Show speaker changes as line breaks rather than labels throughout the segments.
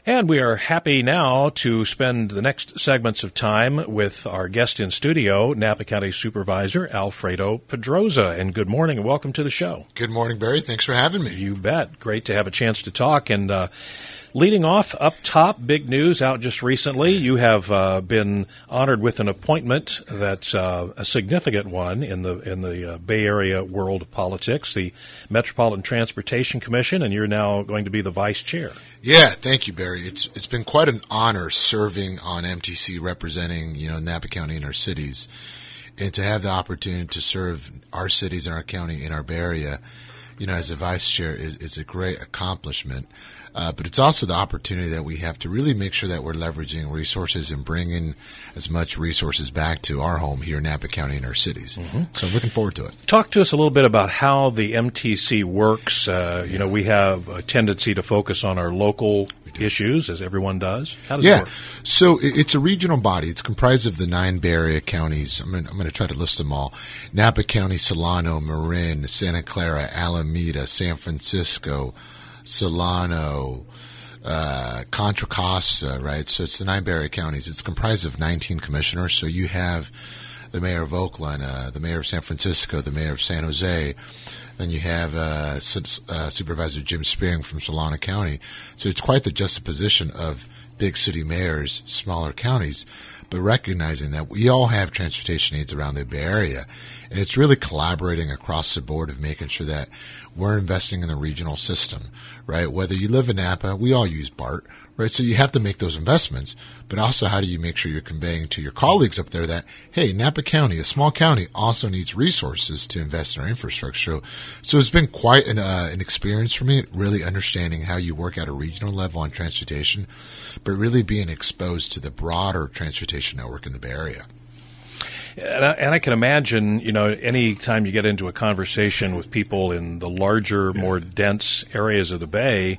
And we are happy now to spend the next segments of time with our guest in studio, Napa County Supervisor Alfredo Pedroza. And good morning and welcome to the show.
Good morning, Barry. Thanks for having me.
You bet. Great to have a chance to talk. And leading off up top, big news out just recently. You have been honored with an appointment that's a significant one in the Bay Area world of politics, the Metropolitan Transportation Commission, and you're now going to be the vice chair.
Yeah, thank you, Barry. It's been quite an honor serving on MTC, representing Napa County and our cities, and to have the opportunity to serve our cities and our county in our Bay Area, as a vice chair is a great accomplishment. But it's also the opportunity that we have to really make sure that we're leveraging resources and bringing as much resources back to our home here in Napa County and our cities. Mm-hmm. So I'm looking forward to it.
Talk to us a little bit about how the MTC works. We have a tendency to focus on our local issues, as everyone does. How does it work?
So it's a regional body. It's comprised of the 9 Bay Area counties. I'm going to try to list them all. Napa County, Solano, Marin, Santa Clara, Alameda, San Francisco, Solano, Contra Costa, right? So it's the 9 Bay Area counties. It's comprised of 19 commissioners. So you have the mayor of Oakland, the mayor of San Francisco, the mayor of San Jose. Then you have Supervisor Jim Spearing from Solano County. So it's quite the juxtaposition of big city mayors, smaller counties, but recognizing that we all have transportation needs around the Bay Area. And it's really collaborating across the board of making sure that we're investing in the regional system, right? Whether you live in Napa, we all use BART, right? So you have to make those investments, but also how do you make sure you're conveying to your colleagues up there that, hey, Napa County, a small county, also needs resources to invest in our infrastructure. So it's been quite an experience for me, really understanding how you work at a regional level on transportation, but really being exposed to the broader transportation network in the Bay Area.
And I can imagine, any time you get into a conversation with people in the larger, more dense areas of the Bay,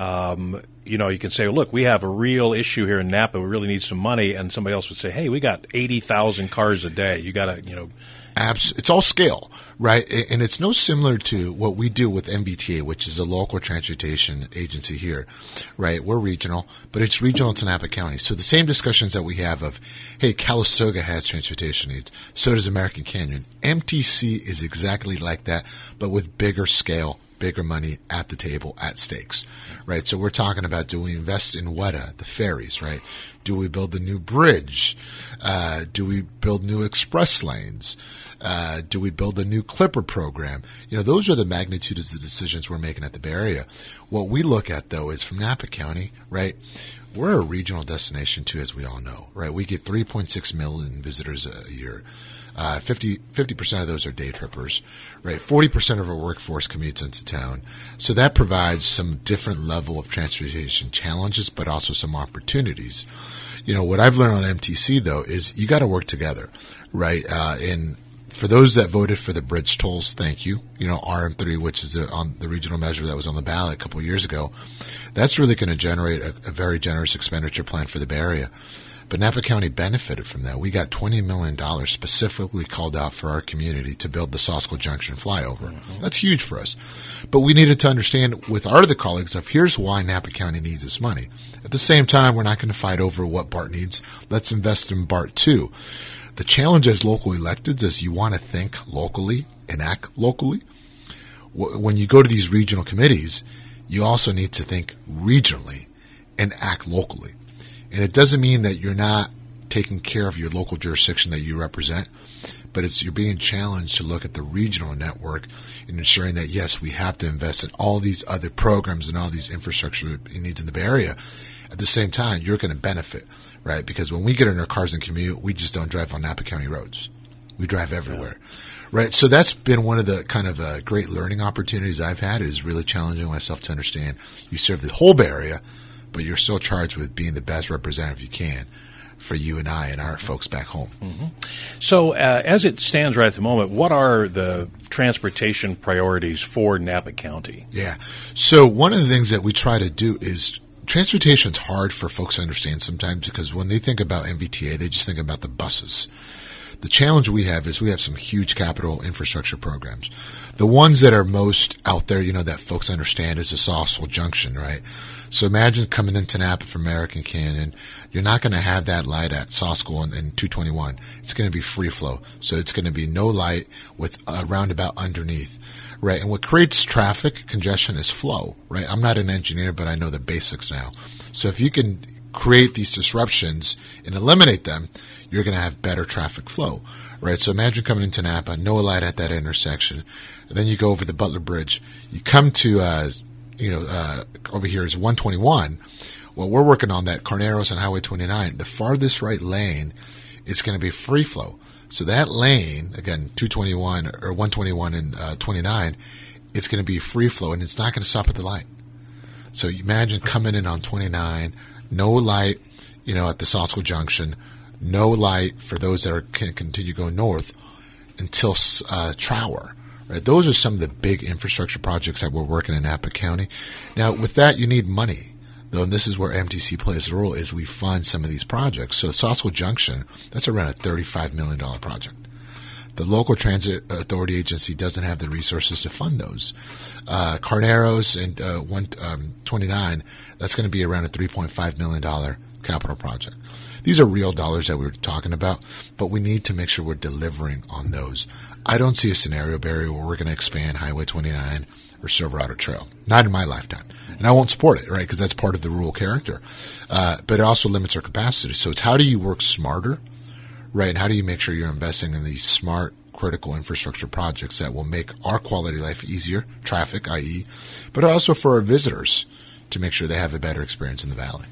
you can say, look, we have a real issue here in Napa. We really need some money. And somebody else would say, hey, we got 80,000 cars a day. You got to,
It's all scale, right? And it's no similar to what we do with MBTA, which is a local transportation agency here, right? We're regional, but it's regional to Napa County. So the same discussions that we have of, hey, Calistoga has transportation needs, so does American Canyon. MTC is exactly like that, but with bigger scale, bigger money at the table, at stakes, right? So we're talking about, do we invest in WETA, the ferries, right? Do we build a new bridge? Do we build new express lanes? Do we build a new Clipper program? Those are the magnitudes of the decisions we're making at the Bay Area. What we look at, though, is from Napa County, right? We're a regional destination, too, as we all know, right? We get 3.6 million visitors a year. 50% of those are day trippers, right? 40% of our workforce commutes into town. So that provides some different level of transportation challenges, but also some opportunities. What I've learned on MTC, though, is you got to work together, right? And for those that voted for the bridge tolls, thank you. RM3, which is on the regional measure that was on the ballot a couple of years ago, that's really going to generate a very generous expenditure plan for the Bay Area. But Napa County benefited from that. We got $20 million specifically called out for our community to build the Sausco Junction flyover. Mm-hmm. That's huge for us. But we needed to understand with our other colleagues of here's why Napa County needs this money. At the same time, we're not going to fight over what BART needs. Let's invest in BART too. The challenge as local electeds is you want to think locally and act locally. When you go to these regional committees, you also need to think regionally and act locally. And it doesn't mean that you're not taking care of your local jurisdiction that you represent, but you're being challenged to look at the regional network and ensuring that, yes, we have to invest in all these other programs and all these infrastructure needs in the Bay Area. At the same time, you're going to benefit, right? Because when we get in our cars and commute, we just don't drive on Napa County roads. We drive everywhere. Yeah. Right. So that's been one of the kind of great learning opportunities I've had, is really challenging myself to understand you serve the whole Bay Area, but you're still charged with being the best representative you can for you and I and our folks back home.
Mm-hmm. So as it stands right at the moment, what are the transportation priorities for Napa County?
Yeah. So one of the things that we try to do is transportation's hard for folks to understand sometimes, because when they think about MBTA, they just think about the buses. The challenge we have is we have some huge capital infrastructure programs. The ones that are most out there, that folks understand, is the Sausco Junction, right? So imagine coming into Napa from American Canyon. You're not going to have that light at Saw School and 221. It's going to be free flow. So it's going to be no light with a roundabout underneath. Right, and what creates traffic congestion is flow, right? I'm not an engineer, but I know the basics now. So if you can create these disruptions and eliminate them, you're going to have better traffic flow, right? So imagine coming into Napa, no light at that intersection, and then you go over the Butler Bridge. You come to, over here is 121. Well, we're working on that Carneros and Highway 29. The farthest right lane, it's going to be free flow. So that lane, again, 221 or 121 and 29, it's going to be free flow, and it's not going to stop at the light. So you imagine coming in on 29, no light, at the Saw School Junction, no light for those that can continue going north until Trower. Right? Those are some of the big infrastructure projects that we're working in Napa County. Now, with that, you need money. Though, and this is where MTC plays a role, is we fund some of these projects. So Saw School Junction, that's around a $35 million project. The local transit authority agency doesn't have the resources to fund those. Carneros and 129, that's going to be around a $3.5 million capital project. These are real dollars that we're talking about, but we need to make sure we're delivering on those. I don't see a scenario, Barry, where we're going to expand Highway 29 or Silverado Trail. Not in my lifetime. And I won't support it, right, because that's part of the rural character. But it also limits our capacity. So it's how do you work smarter, right, and how do you make sure you're investing in these smart, critical infrastructure projects that will make our quality of life easier, traffic, i.e., but also for our visitors to make sure they have a better experience in the valley.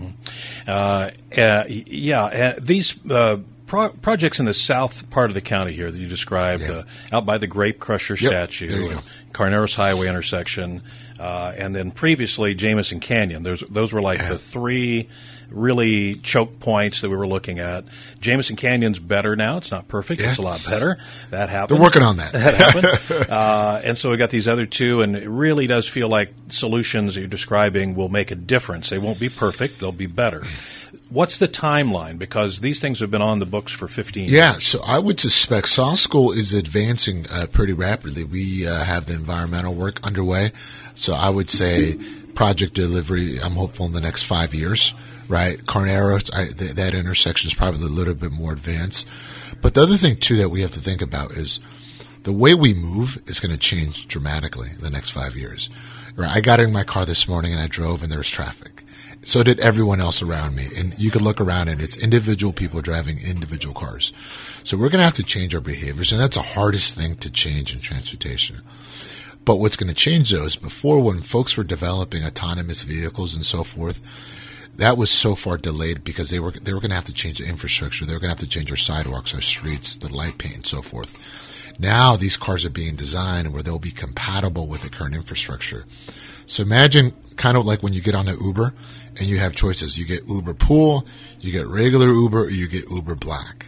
Mm-hmm. These projects in the south part of the county here that you described, out by the Grape Crusher statue, Carneros Highway intersection, and then previously Jamison Canyon. Those were like the three really choke points that we were looking at. Jamison Canyon's better now. It's not perfect. It's a lot better. That happened.
They're working on that.
That happened. And so we got these other two, and it really does feel like solutions you're describing will make a difference. They won't be perfect. They'll be better. What's the timeline? Because these things have been on the books for 15 years.
Yeah, so I would suspect Saw School is advancing pretty rapidly. We have the environmental work underway. So I would say project delivery, I'm hopeful in the next 5 years, right? Carneros, that intersection is probably a little bit more advanced. But the other thing, too, that we have to think about is the way we move is going to change dramatically in the next 5 years. Right? I got in my car this morning and I drove and there was traffic. So did everyone else around me. And you can look around and it's individual people driving individual cars. So we're going to have to change our behaviors, and that's the hardest thing to change in transportation. But what's going to change, though, is before, when folks were developing autonomous vehicles and so forth, that was so far delayed because they were going to have to change the infrastructure. They were going to have to change our sidewalks, our streets, the light paint, and so forth. Now these cars are being designed where they'll be compatible with the current infrastructure. So imagine kind of like when you get on an Uber and you have choices. You get Uber Pool, you get regular Uber, or you get Uber Black.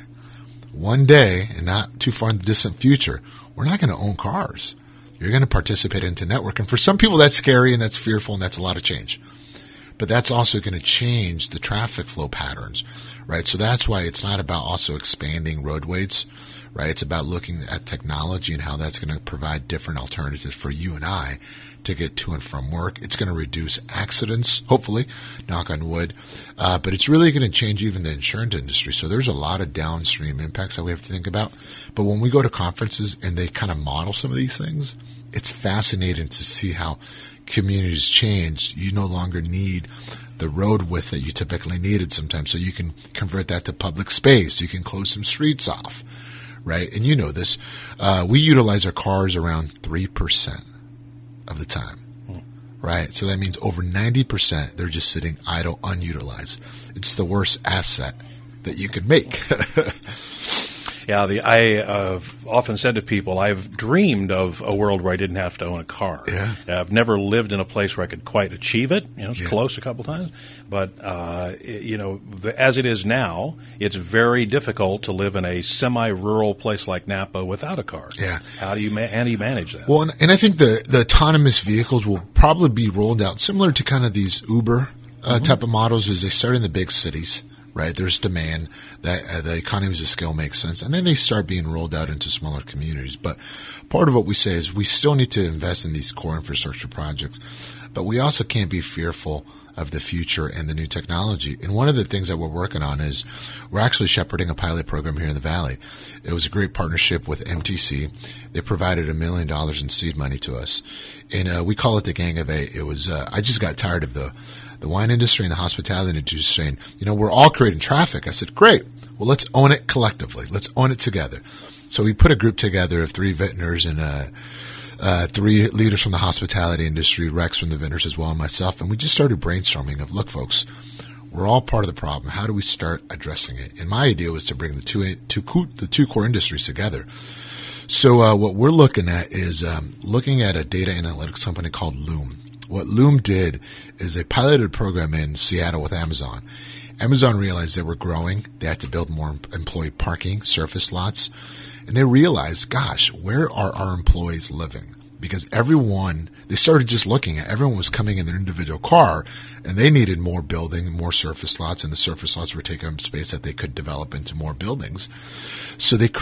One day, and not too far in the distant future, we're not going to own cars. You're going to participate into network. And for some people, that's scary and that's fearful and that's a lot of change. But that's also going to change the traffic flow patterns, right? So that's why it's not about also expanding roadways, right? It's about looking at technology and how that's going to provide different alternatives for you and I to get to and from work. It's going to reduce accidents, hopefully, knock on wood. But it's really going to change even the insurance industry. So there's a lot of downstream impacts that we have to think about. But when we go to conferences and they kind of model some of these things, it's fascinating to see how communities change. You no longer need the road width that you typically needed sometimes. So you can convert that to public space. You can close some streets off, right? And you know this. We utilize our cars around 3% of the time, right? So that means over 90% they're just sitting idle, unutilized. It's the worst asset that you could make.
Yeah, I've often said to people, I've dreamed of a world where I didn't have to own a car.
Yeah.
I've never lived in a place where I could quite achieve it. It's close a couple times. But, as it is now, it's very difficult to live in a semi-rural place like Napa without a car.
Yeah.
How do you manage that?
Well, and I think the autonomous vehicles will probably be rolled out similar to kind of these Uber type of models as they start in the big cities. Right, there's demand that the economies of scale make sense, and then they start being rolled out into smaller communities. But part of what we say is we still need to invest in these core infrastructure projects, but we also can't be fearful of the future and the new technology. And one of the things that we're working on is we're actually shepherding a pilot program here in the Valley. It was a great partnership with MTC. They provided $1 million in seed money to us. And we call it the Gang of Eight. It was I just got tired of the wine industry and the hospitality industry saying, we're all creating traffic. I said, great. Well, let's own it collectively. Let's own it together. So we put a group together of 3 vintners and 3 leaders from the hospitality industry, Rex from the vintners as well, and myself. And we just started brainstorming of, look, folks, we're all part of the problem. How do we start addressing it? And my idea was to bring the two core industries together. So what we're looking at is looking at a data analytics company called Loom. What Loom did is they piloted a program in Seattle with Amazon. Amazon realized they were growing. They had to build more employee parking, surface lots. And they realized, gosh, where are our employees living? Because they started just looking at, everyone was coming in their individual car, and they needed more building, more surface lots, and the surface lots were taking up space that they could develop into more buildings. So they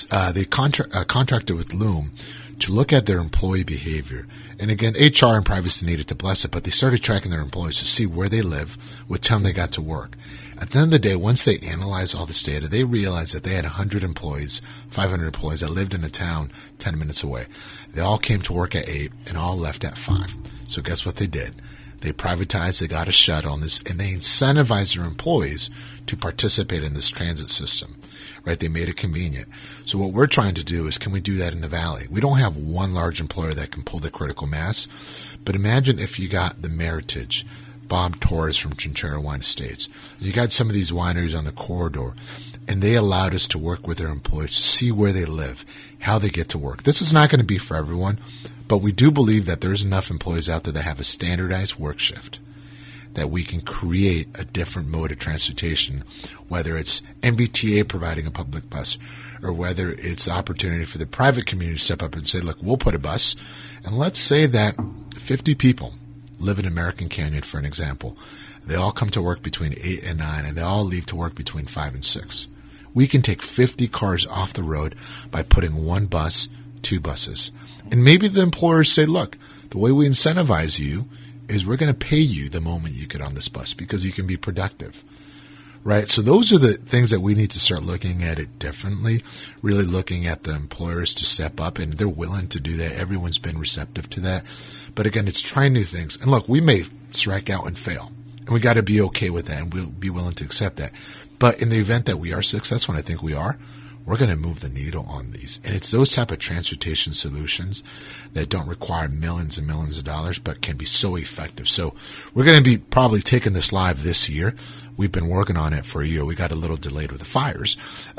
contracted with Loom to look at their employee behavior. And again, HR and privacy needed to bless it, but they started tracking their employees to see where they live, what time they got to work. At the end of the day, once they analyzed all this data, they realized that they had 100 employees, 500 employees that lived in a town 10 minutes away. They all came to work at 8 and all left at 5. So guess what they did? They privatized, they got a shuttle on this, and they incentivized their employees to participate in this transit system. Right? They made it convenient. So what we're trying to do is, can we do that in the Valley? We don't have one large employer that can pull the critical mass, but imagine if you got the Meritage, Bob Torres from Chinchera Wine Estates. You got some of these wineries on the corridor, and they allowed us to work with their employees to see where they live, how they get to work. This is not going to be for everyone, but we do believe that there's enough employees out there that have a standardized work shift that we can create a different mode of transportation, whether it's MBTA providing a public bus or whether it's the opportunity for the private community to step up and say, look, we'll put a bus. And let's say that 50 people live in American Canyon, for an example. They all come to work between 8 and 9, and they all leave to work between 5 and 6. We can take 50 cars off the road by putting 1 bus, 2 buses. And maybe the employers say, look, the way we incentivize you is we're going to pay you the moment you get on this bus because you can be productive, right? So those are the things that we need to start looking at it differently, really looking at the employers to step up, and they're willing to do that. Everyone's been receptive to that. But again, it's trying new things. And look, we may strike out and fail, and we got to be okay with that, and we'll be willing to accept that. But in the event that we are successful, and I think we are, we're going to move the needle on these. And it's those type of transportation solutions that don't require millions and millions of dollars, but can be so effective. So we're going to be probably taking this live this year. We've been working on it for a year. We got a little delayed with the fires,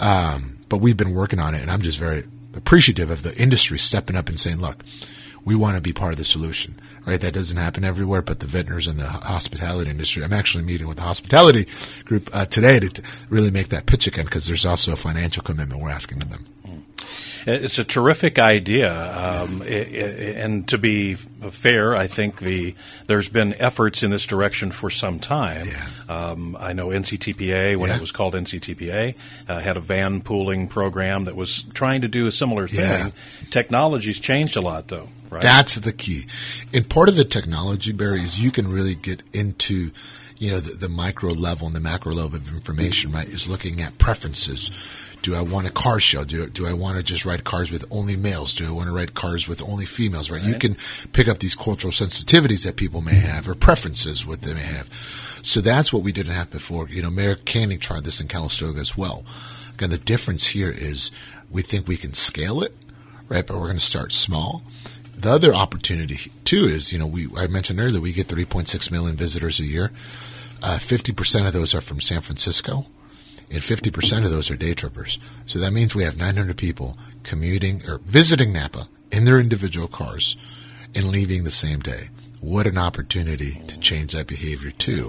but we've been working on it. And I'm just very appreciative of the industry stepping up and saying, look, we want to be part of the solution, right? That doesn't happen everywhere, but the vintners and the hospitality industry, I'm actually meeting with the hospitality group today to really make that pitch again, because there's also a financial commitment we're asking of them.
It's a terrific idea, and to be fair, I think there's been efforts in this direction for some time.
Yeah.
I know NCTPA, when it was called NCTPA, had a van pooling program that was trying to do a similar thing.
Yeah.
Technology's changed a lot, though, right?
That's the key. And part of the technology, Barry, is you can really get into the micro level and the macro level of information, right, is looking at preferences. Do I want a car show? Do I want to just ride cars with only males? Do I want to ride cars with only females? Right? You can pick up these cultural sensitivities that people may have or preferences what they may have. So that's what we didn't have before. Mayor Canning tried this in Calistoga as well. Again, the difference here is we think we can scale it, right? But we're going to start small. The other opportunity too is, I mentioned earlier we get 3.6 million visitors a year. 50% of those are from San Francisco. And 50% of those are day trippers. So that means we have 900 people commuting or visiting Napa in their individual cars and leaving the same day. What an opportunity to change that behavior too,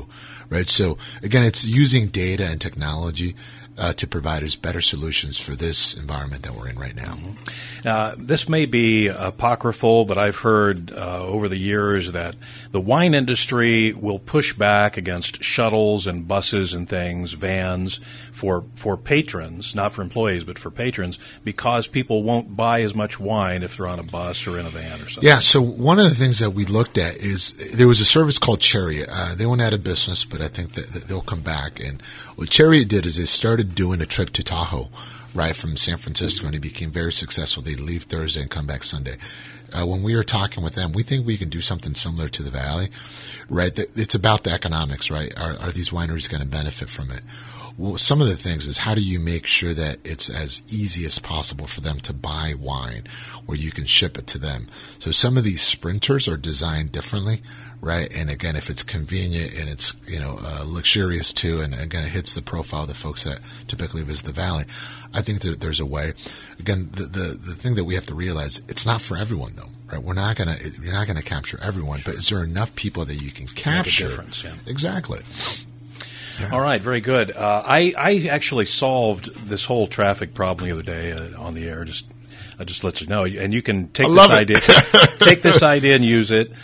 right? So again, it's using data and technology to provide us better solutions for this environment that we're in right now.
This may be apocryphal, but I've heard over the years that the wine industry will push back against shuttles and buses and things, vans, for patrons, not for employees, but for patrons, because people won't buy as much wine if they're on a bus or in a van or something.
Yeah, so one of the things that we looked at is there was a service called Chariot. They went out of business, but I think that they'll come back. And what Chariot did is they started doing a trip to Tahoe, right, from San Francisco, and it became very successful. They'd leave Thursday and come back Sunday. When we were talking with them, we think we can do something similar to the Valley, right? It's about the economics, right? Are these wineries going to benefit from it? Well, some of the things is how do you make sure that it's as easy as possible for them to buy wine where you can ship it to them. So some of these sprinters are designed differently, right? And again, if it's convenient and it's, luxurious too, and again, it hits the profile of the folks that typically visit the Valley, I think that there's a way. Again, the thing that we have to realize, it's not for everyone though, right? You're not going to capture everyone, but is there enough people that you can capture?
Make a difference, yeah.
Exactly. Yeah.
All right, very good. I actually solved this whole traffic problem the other day on the air. I just let you know, and you can take this idea, take this idea and use it.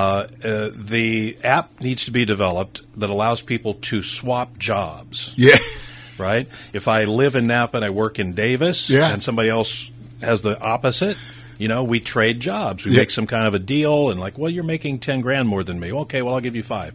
The app needs to be developed that allows people to swap jobs.
Yeah.
Right. If I live in Napa and I work in Davis, and somebody else has the opposite, we trade jobs. We make some kind of a deal, and well, you're making $10,000 more than me. Okay, well, I'll give you $5,000.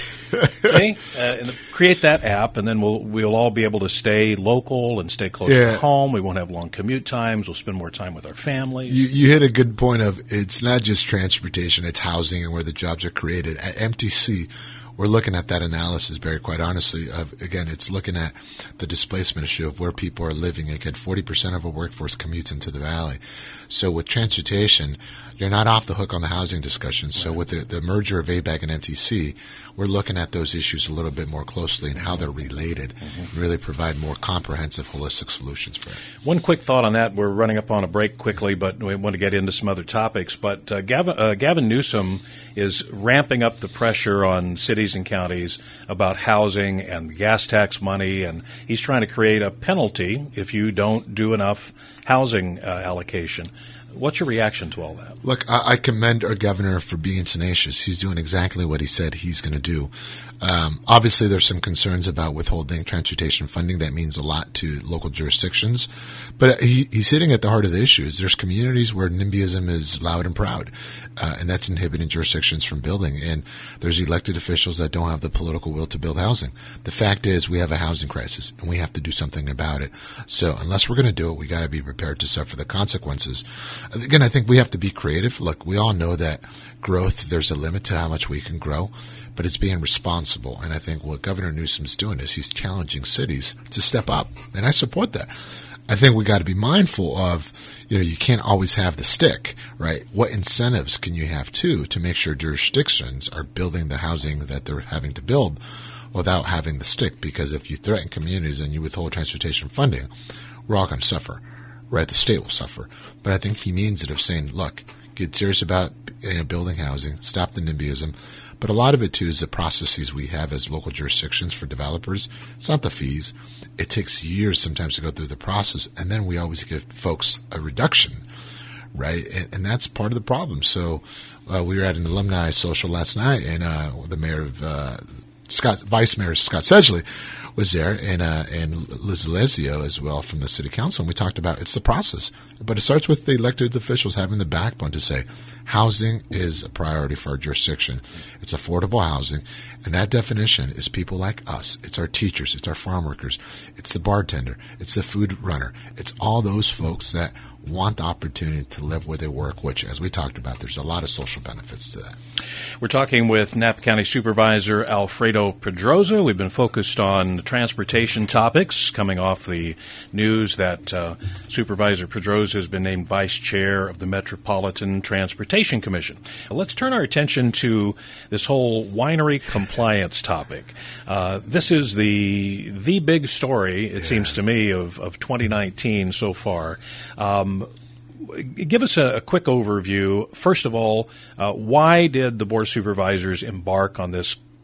See? And create that app, and then we'll all be able to stay local and stay close to home. We won't have long commute times. We'll spend more time with our families.
You hit a good point of it's not just transportation, it's housing and where the jobs are created. At MTC, we're looking at that analysis, Barry, quite honestly. Again, it's looking at the displacement issue of where people are living. Again, 40% of our workforce commutes into the Valley. So with transportation, you're not off the hook on the housing discussion. So with the merger of ABAG and MTC, we're looking at those issues a little bit more closely and how they're related, and really provide more comprehensive, holistic solutions for it.
One quick thought on that. We're running up on a break quickly, but we want to get into some other topics. But Gavin Newsom is ramping up the pressure on cities and counties about housing and gas tax money, and he's trying to create a penalty if you don't do enough housing allocation. What's your reaction to all that?
Look, I commend our governor for being tenacious. He's doing exactly what he said he's going to do. Obviously, there's some concerns about withholding transportation funding. That means a lot to local jurisdictions. But he's hitting at the heart of the issues. There's communities where NIMBYism is loud and proud, and that's inhibiting jurisdictions from building. And there's elected officials that don't have the political will to build housing. The fact is we have a housing crisis, and we have to do something about it. So unless we're going to do it, we got to be prepared to suffer the consequences. Again, I think we have to be creative. Look, we all know that growth, there's a limit to how much we can grow, but it's being responsible. And I think what Governor Newsom's doing is he's challenging cities to step up. And I support that. I think we got to be mindful of, you can't always have the stick, right? What incentives can you have to make sure jurisdictions are building the housing that they're having to build without having the stick? Because if you threaten communities and you withhold transportation funding, we're all going to suffer, right? The state will suffer. But I think he means it of saying, look, get serious about building housing, stop the NIMBYism. But a lot of it, too, is the processes we have as local jurisdictions for developers. It's not the fees. It takes years sometimes to go through the process, and then we always give folks a reduction, right? And that's part of the problem. So we were at an alumni social last night, and the mayor of Vice Mayor Scott Sedgley was there, and Liz Alessio as well from the city council. And we talked about it's the process, but it starts with the elected officials having the backbone to say housing is a priority for our jurisdiction. It's affordable housing, and that definition is people like us. It's our teachers, it's our farm workers, it's the bartender, it's the food runner. It's all those folks that want the opportunity to live where they work, which, as we talked about, there's a lot of social benefits to that.
We're talking with Napa County Supervisor Alfredo Pedroza. We've been focused on transportation topics, coming off the news that Supervisor Pedroza has been named Vice Chair of the Metropolitan Transportation Commission. Let's turn our attention to this whole winery compliance topic. This is the big story, it seems to me, of 2019 so far. Give us a quick overview. First of all, why did the Board of Supervisors embark on this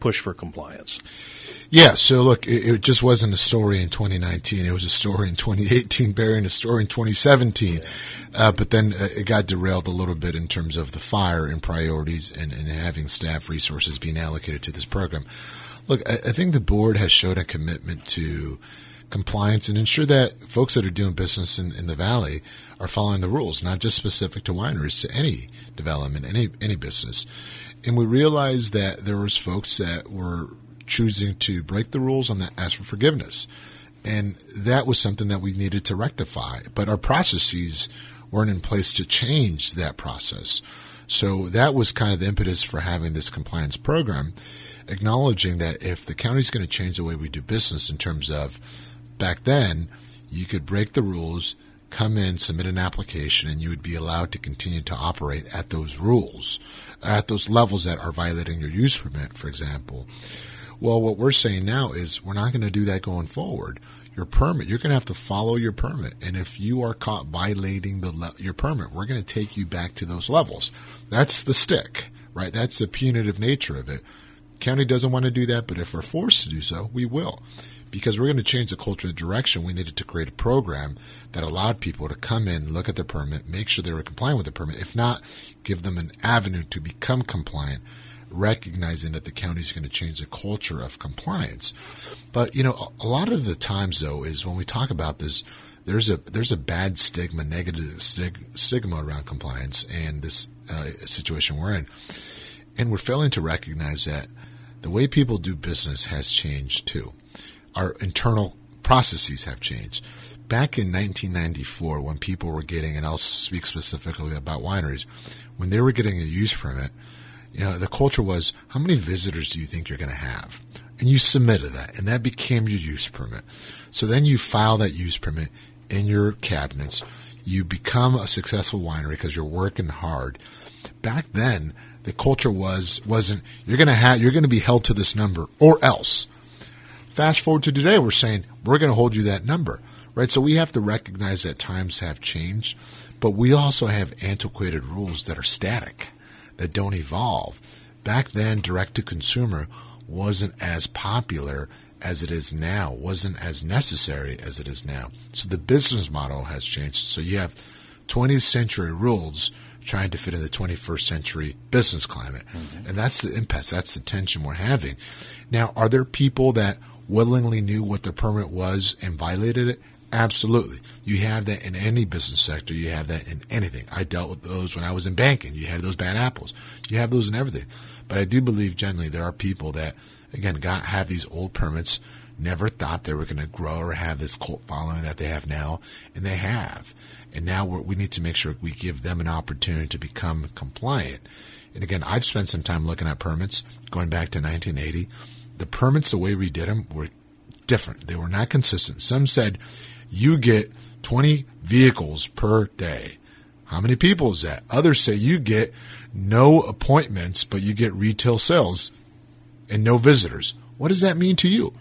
push for compliance?
Yeah, so look, it just wasn't a story in 2019. It was a story in 2018, bearing a story in 2017. But then it got derailed a little bit in terms of the fire and priorities and having staff resources being allocated to this program. Look, I think the board has showed a commitment to compliance and ensure that folks that are doing business in the Valley are following the rules, not just specific to wineries, to any development, any business. And we realized that there was folks that were choosing to break the rules and that ask for forgiveness. And that was something that we needed to rectify. But our processes weren't in place to change that process. So that was kind of the impetus for having this compliance program, acknowledging that if the county's going to change the way we do business in terms of back then, you could break the rules, come in, submit an application, and you would be allowed to continue to operate at those rules, at those levels that are violating your use permit, for example. Well, what we're saying now is we're not going to do that going forward. Your permit, you're going to have to follow your permit. And if you are caught violating your permit, we're going to take you back to those levels. That's the stick, right? That's the punitive nature of it. County doesn't want to do that, but if we're forced to do so, we will. Because we're going to change the culture and direction, we needed to create a program that allowed people to come in, look at the permit, make sure they were compliant with the permit. If not, give them an avenue to become compliant, recognizing that the county is going to change the culture of compliance. But, you know, a lot of the times, though, is when we talk about this, there's a bad stigma, negative stigma around compliance and this situation we're in. And we're failing to recognize that the way people do business has changed, too. Our internal processes have changed. Back in 1994, when people were getting, and I'll speak specifically about wineries, when they were getting a use permit, you know, the culture was, how many visitors do you think you're going to have? And you submitted that, and that became your use permit. So then you file that use permit in your cabinets. You become a successful winery because you're working hard. Back then, the culture wasn't you're going to be held to this number or else. Fast forward to today, we're saying we're going to hold you that number, right? So we have to recognize that times have changed, but we also have antiquated rules that are static, that don't evolve. Back then, direct-to-consumer wasn't as popular as it is now, wasn't as necessary as it is now. So the business model has changed. So you have 20th century rules trying to fit in the 21st century business climate. Mm-hmm. And that's the impasse. That's the tension we're having. Now, are there people that willingly knew what the permit was and violated it? Absolutely. You have that in any business sector. You have that in anything. I dealt with those when I was in banking. You had those bad apples. You have those in everything. But I do believe generally there are people that, again, have these old permits, never thought they were going to grow or have this cult following that they have now, and they have. And now we need to make sure we give them an opportunity to become compliant. And again, I've spent some time looking at permits going back to 1980. The permits, the way we did them, were different. They were not consistent. Some said you get 20 vehicles per day. How many people is that? Others say you get no appointments, but you get retail sales and no visitors. What does that mean to you?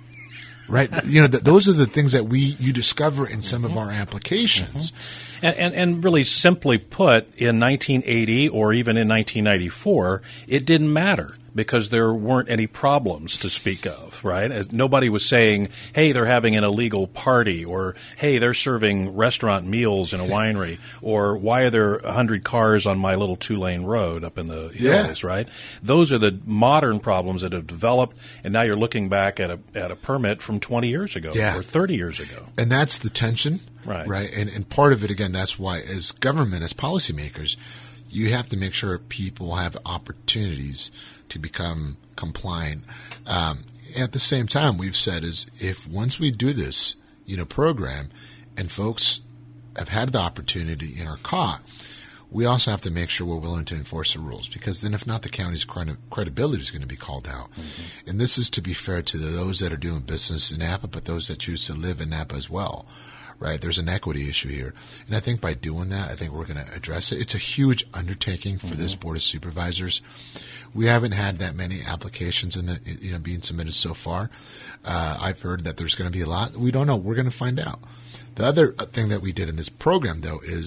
Right? You know, those are the things that you discover in some of our applications.
Mm-hmm. And really simply put, in 1980 or even in 1994, it didn't matter because there weren't any problems to speak of, right? Nobody was saying, hey, they're having an illegal party, or hey, they're serving restaurant meals in a winery, or why are there 100 cars on my little 2-lane road up in the hills, right? Those are the modern problems that have developed, and now you're looking back at a permit from 20 years ago or 30 years ago.
And that's the tension, right? And part of it, again, that's why as government, as policymakers, you have to make sure people have opportunities to become compliant. At the same time, we've said is if once we do this, program, and folks have had the opportunity and are caught, we also have to make sure we're willing to enforce the rules, because then if not, the county's credibility is going to be called out. Mm-hmm. And this is to be fair to those that are doing business in Napa, but those that choose to live in Napa as well. Right, there's an equity issue here, and I think by doing that, I think we're going to address it. It's a huge undertaking for this Board of Supervisors. We haven't had that many applications being submitted so far. I've heard that there's going to be a lot. We don't know. We're going to find out. The other thing that we did in this program, though, is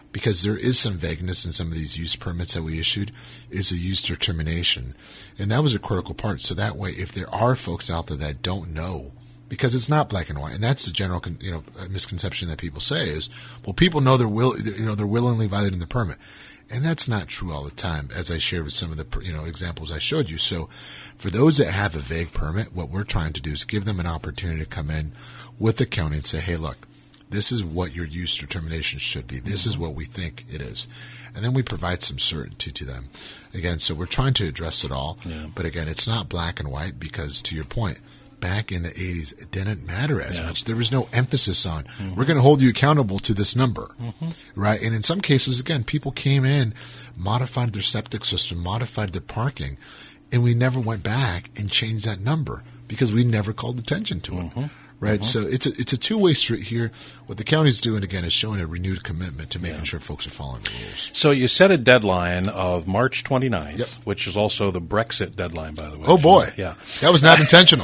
because there is some vagueness in some of these use permits that we issued, is a use determination. And that was a critical part. So that way, if there are folks out there that don't know, because it's not black and white, and that's the general misconception that people say is, well, people know they're willingly violating the permit. And that's not true all the time, as I shared with some of the examples I showed you. So for those that have a vague permit, what we're trying to do is give them an opportunity to come in with the county and say, hey, look, this is what your use determination should be. This is what we think it is. And then we provide some certainty to them. Again, so we're trying to address it all. Yeah. But again, it's not black and white because, to your point, back in the 80s, it didn't matter as much. There was no emphasis on, we're going to hold you accountable to this number, right? And in some cases, again, people came in, modified their septic system, modified their parking, and we never went back and changed that number because we never called attention to it, right? So it's a two-way street here. What the county's doing, again, is showing a renewed commitment to making sure folks are following the rules.
So you set a deadline of March 29th, which is also the Brexit deadline, by the way.
Oh, boy.
Yeah.
That was not intentional.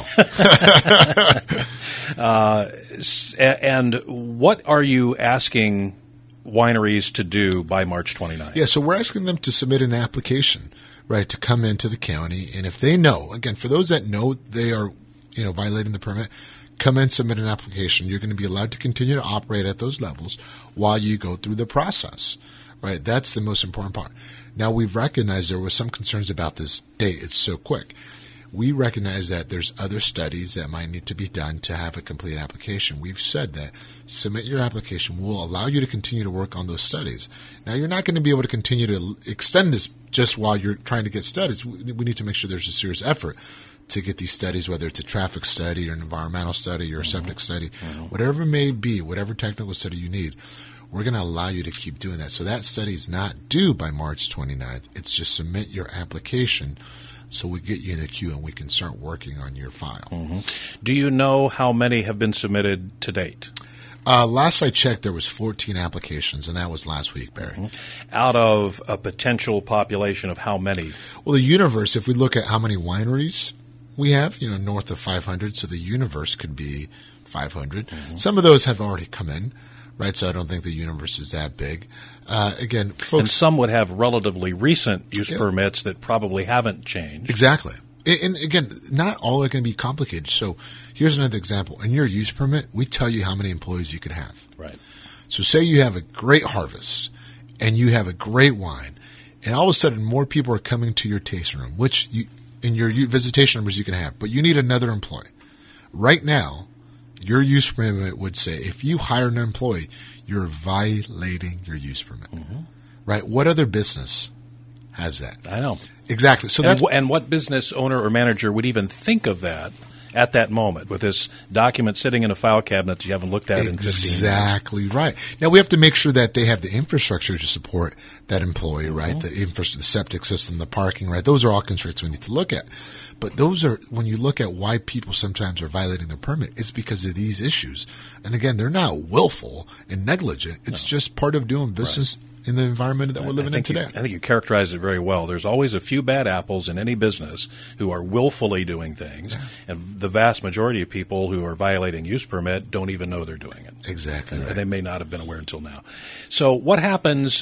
And what are you asking wineries to do by March 29th?
Yeah, so we're asking them to submit an application, right, to come into the county. And if they know, again, for those that know they are, violating the permit, come in, submit an application. You're going to be allowed to continue to operate at those levels while you go through the process, right? That's the most important part. Now, we've recognized there was some concerns about this date. It's so quick. We recognize that there's other studies that might need to be done to have a complete application. We've said that submit your application. We'll allow you to continue to work on those studies. Now, you're not going to be able to continue to extend this just while you're trying to get studies. We need to make sure there's a serious effort to get these studies, whether it's a traffic study or an environmental study or a septic study, whatever it may be, whatever technical study you need, we're going to allow you to keep doing that. So that study is not due by March 29th. It's just submit your application so we get you in the queue and we can start working on your file.
Do you know how many have been submitted to date?
Last I checked, there was 14 applications, and that was last week, Barry.
Out of a potential population of how many?
Well, the universe, if we look at how many wineries we have, north of 500, so the universe could be 500. Some of those have already come in, right? So I don't think the universe is that big. Again, folks.
And some would have relatively recent use permits that probably haven't changed.
Exactly. And again, not all are going to be complicated. So here's another example. In your use permit, we tell you how many employees you could have.
Right.
So say you have a great harvest and you have a great wine, and all of a sudden more people are coming to your tasting room, which in your visitation numbers you can have, but you need another employee. Right now, your use permit would say if you hire an employee, you're violating your use permit. Right? What other business has that?
I know.
Exactly. So
and what business owner or manager would even think of that at that moment with this document sitting in a file cabinet that you haven't looked at in 15 years?
Exactly right. Now, we have to make sure that they have the infrastructure to support that employee, right? The septic system, the parking, right? Those are all constraints we need to look at. But those are, when you look at why people sometimes are violating their permit, it's because of these issues. And again, they're not willful and negligent. It's just part of doing business in the environment that we're living in today.
I think you characterized it very well. There's always a few bad apples in any business who are willfully doing things, and the vast majority of people who are violating use permit don't even know they're doing it.
Exactly.
They may not have been aware until now. So what happens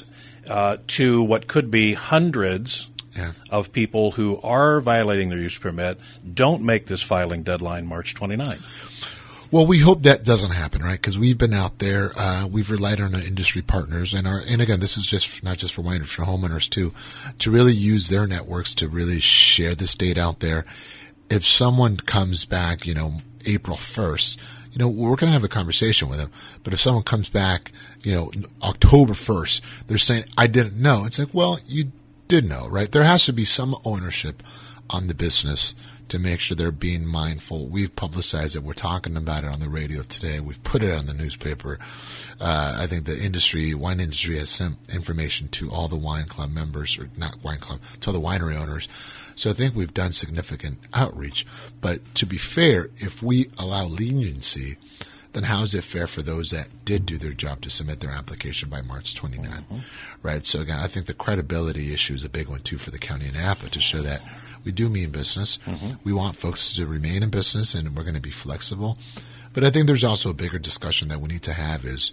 to what could be hundreds of people who are violating their use permit, don't make this filing deadline March 29th?
Well, we hope that doesn't happen, right? Because we've been out there, we've relied on our industry partners, and again, this is just not just for wineries, for homeowners too, to really use their networks to really share this data out there. If someone comes back, April 1st, we're going to have a conversation with them. But if someone comes back, October 1st, they're saying, I didn't know. It's like, well, you did know, right? There has to be some ownership on the business to make sure they're being mindful. We've publicized it. We're talking about it on the radio today. We've put it on the newspaper. I think the wine industry has sent information to all the wine club members, or not wine club, to all the winery owners. So I think we've done significant outreach. But to be fair, if we allow leniency, then how is it fair for those that did do their job to submit their application by March 29th? Right? So again, I think the credibility issue is a big one too for the county of Napa to show that we do mean business. We want folks to remain in business, and we're going to be flexible. But I think there's also a bigger discussion that we need to have is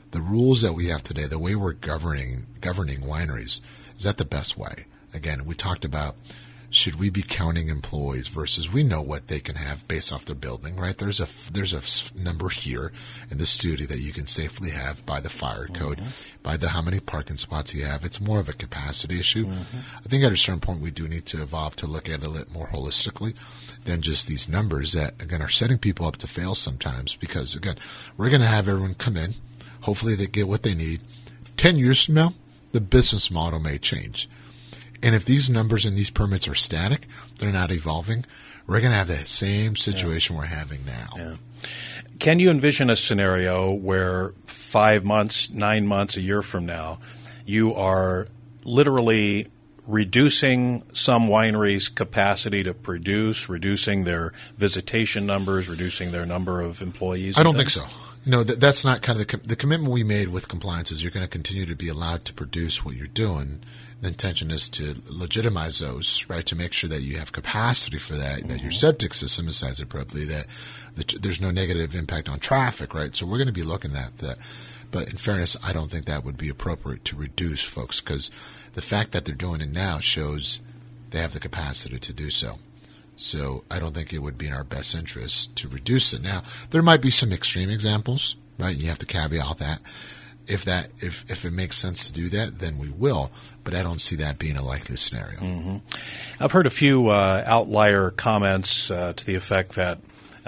the rules that we have today, the way we're governing wineries, is that the best way? Again, we talked about, should we be counting employees versus we know what they can have based off their building, right? There's a number here in the studio that you can safely have by the fire code, by the how many parking spots you have. It's more of a capacity issue. I think at a certain point we do need to evolve to look at it a little more holistically than just these numbers that, again, are setting people up to fail sometimes because, again, we're going to have everyone come in. Hopefully they get what they need. 10 years from now, the business model may change. And if these numbers and these permits are static, they're not evolving, we're going to have the same situation we're having now.
Yeah. Can you envision a scenario where 5 months, 9 months, a year from now, you are literally reducing some wineries' capacity to produce, reducing their visitation numbers, reducing their number of employees?
I don't think so. That's not kind of the commitment we made with compliance is you're going to continue to be allowed to produce what you're doing. The intention is to legitimize those, right, to make sure that you have capacity for that, that your septic system is sized appropriately, that there's no negative impact on traffic, right? So we're going to be looking at that. But in fairness, I don't think that would be appropriate to reduce folks because the fact that they're doing it now shows they have the capacity to do so. So I don't think it would be in our best interest to reduce it. Now, there might be some extreme examples, right? You have to caveat that. If it makes sense to do that, then we will. But I don't see that being a likely scenario.
I've heard a few outlier comments to the effect that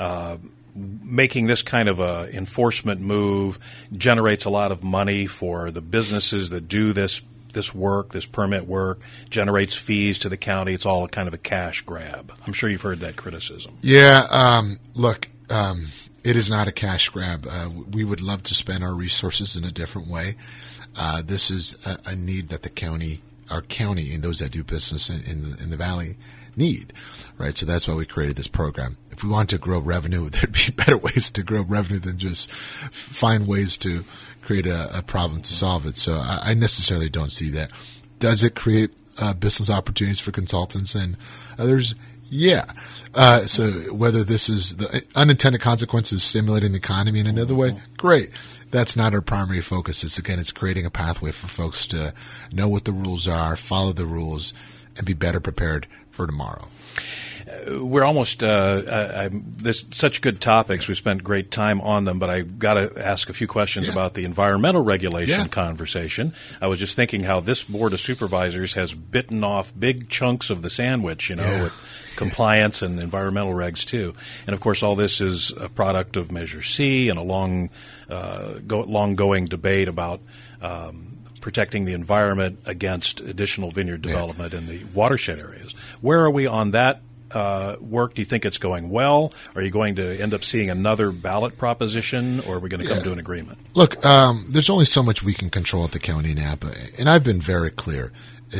making this kind of a enforcement move generates a lot of money for the businesses that do this work, this permit work, generates fees to the county. It's all kind of a cash grab. I'm sure you've heard that criticism.
Yeah. Look. It is not a cash grab. We would love to spend our resources in a different way. This is a need that our county, and those that do business in the valley need, right? So that's why we created this program. If we want to grow revenue, there'd be better ways to grow revenue than just find ways to create a problem to solve it. So I necessarily don't see that. Does it create business opportunities for consultants and others? Yeah. So whether this is the unintended consequences stimulating the economy in another way, great. That's not our primary focus. It's creating a pathway for folks to know what the rules are, follow the rules, and be better prepared for tomorrow.
We're almost there's such good topics. We spent great time on them, but I got to ask a few questions about the environmental regulation conversation. I was just thinking how this Board of Supervisors has bitten off big chunks of the sandwich, with compliance and environmental regs too. And of course, all this is a product of Measure C and a long-going debate about protecting the environment against additional vineyard development in the watershed areas. Where are we on that work? Do you think it's going well? Are you going to end up seeing another ballot proposition, or are we going to come to an agreement?
Look, there's only so much we can control at the county Napa, and I've been very clear.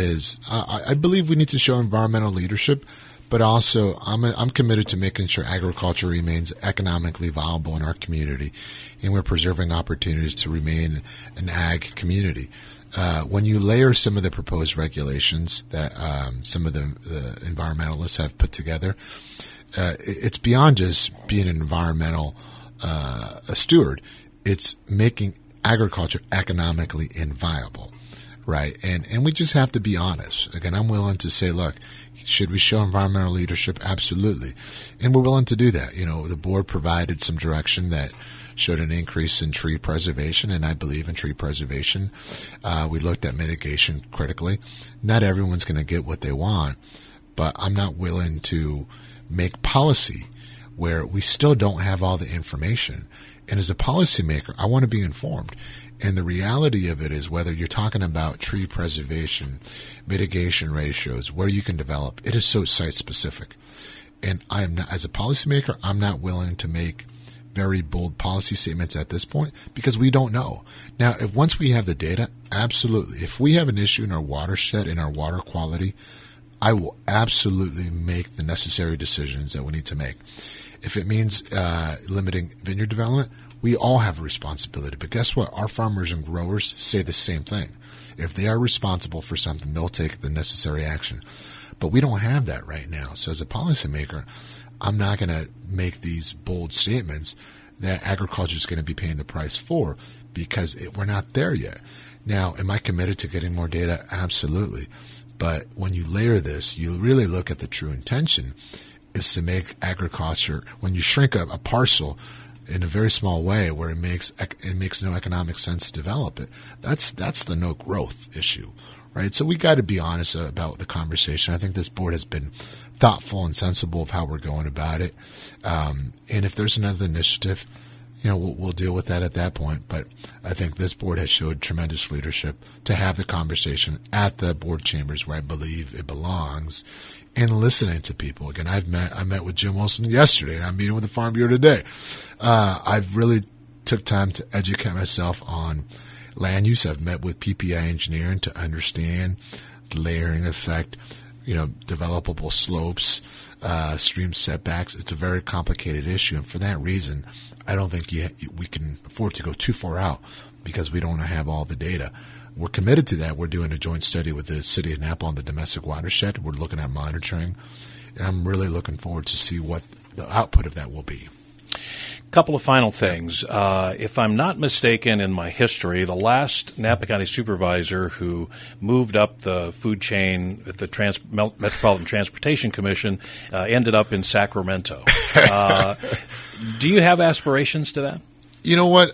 I believe we need to show environmental leadership, but also I'm committed to making sure agriculture remains economically viable in our community, and we're preserving opportunities to remain an ag community. When you layer some of the proposed regulations that some of the environmentalists have put together, it's beyond just being an environmental a steward. It's making agriculture economically inviable, right? And we just have to be honest. Again, I'm willing to say, look, should we show environmental leadership? Absolutely. And we're willing to do that. The board provided some direction that showed an increase in tree preservation, and I believe in tree preservation. We looked at mitigation critically. Not everyone's going to get what they want, but I'm not willing to make policy where we still don't have all the information. And as a policymaker, I want to be informed. And the reality of it is, whether you're talking about tree preservation, mitigation ratios, where you can develop, it is so site-specific. And I am not, as a policymaker, I'm not willing to make very bold policy statements at this point because we don't know. Now, once we have the data, absolutely. If we have an issue in our watershed, in our water quality, I will absolutely make the necessary decisions that we need to make. If it means limiting vineyard development, we all have a responsibility. But guess what? Our farmers and growers say the same thing. If they are responsible for something, they'll take the necessary action. But we don't have that right now. So as a policymaker, I'm not going to make these bold statements that agriculture is going to be paying the price for, because we're not there yet. Now, am I committed to getting more data? Absolutely. But when you layer this, you really look at the true intention is to make agriculture, when you shrink a parcel in a very small way where it makes no economic sense to develop it, that's the no growth issue, right? So we got to be honest about the conversation. I think this board has been thoughtful and sensible of how we're going about it. And if there's another initiative, we'll deal with that at that point. But I think this board has showed tremendous leadership to have the conversation at the board chambers where I believe it belongs, and listening to people. Again, I met with Jim Wilson yesterday, and I'm meeting with the Farm Bureau today. I've really took time to educate myself on land use. I've met with PPI engineering to understand the layering effect, developable slopes, stream setbacks. It's a very complicated issue, and for that reason, I don't think we can afford to go too far out because we don't have all the data. We're committed to that. We're doing a joint study with the City of Napa on the domestic watershed. We're looking at monitoring, and I'm really looking forward to see what the output of that will be.
Couple of final things. If I'm not mistaken in my history, the last Napa County supervisor who moved up the food chain at the Metropolitan Transportation Commission ended up in Sacramento. Do you have aspirations to that? You know what?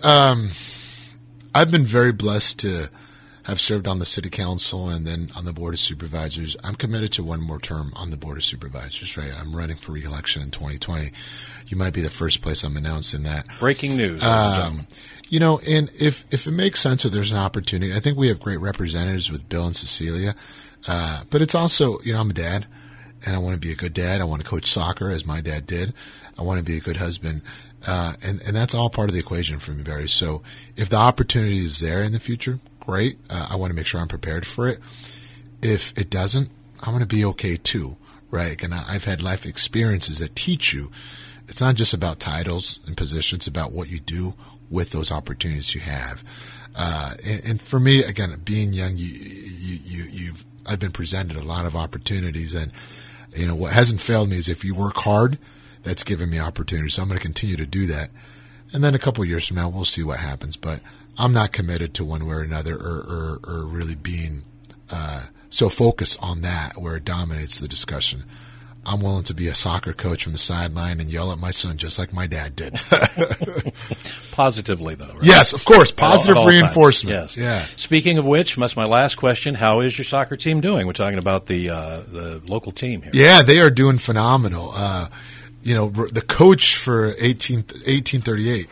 I've been very blessed to have served on the city council and then on the board of supervisors. I'm committed to one more term on the board of supervisors, right? I'm running for re-election in 2020. You might be the first place I'm announcing that.
Breaking news.
And if it makes sense or there's an opportunity, I think we have great representatives with Bill and Cecilia. But it's also, I'm a dad, and I want to be a good dad. I want to coach soccer as my dad did. I want to be a good husband. And that's all part of the equation for me, Barry. So if the opportunity is there in the future, great. I want to make sure I'm prepared for it. If it doesn't, I'm going to be okay too, right? And I've had life experiences that teach you it's not just about titles and positions, it's about what you do with those opportunities you have. And for me, again, being young, I've been presented a lot of opportunities, and what hasn't failed me is if you work hard, that's given me opportunities. So I'm going to continue to do that. And then a couple of years from now, we'll see what happens. But I'm not committed to one way or another, or really being so focused on that where it dominates the discussion. I'm willing to be a soccer coach from the sideline and yell at my son just like my dad did.
Positively, though, right?
Yes, of course. Positive reinforcement.
Yes.
Yeah.
Speaking of which, that's my last question. How is your soccer team doing? We're talking about the local team here.
Yeah, they are doing phenomenal. The coach for 1838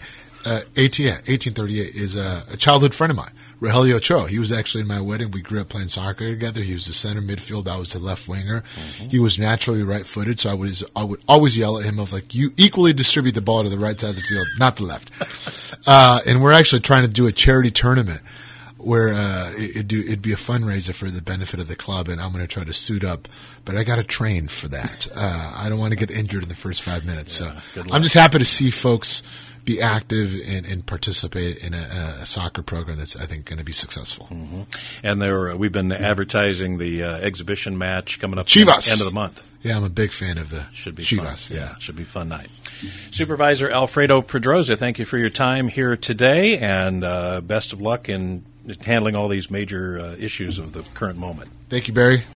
is a childhood friend of mine, Rogelio Ochoa. He was actually in my wedding. We grew up playing soccer together. He was the center midfield. I was the left winger. Mm-hmm. He was naturally right-footed, so I would always yell at him of like, you equally distribute the ball to the right side of the field, not the left. And we're actually trying to do a charity tournament where it'd be a fundraiser for the benefit of the club, and I'm going to try to suit up. But I got to train for that. I don't want to get injured in the first 5 minutes.
Yeah,
so I'm just happy to see folks be active and participate in a soccer program that's, I think, going to be successful.
Mm-hmm. And we've been advertising the exhibition match coming up
Chivas.
At the end of the month.
Yeah, I'm a big fan of the Chivas.
Fun. Yeah, should be a fun night. Supervisor Alfredo Pedroza, thank you for your time here today, and best of luck in handling all these major issues of the current moment.
Thank you, Barry.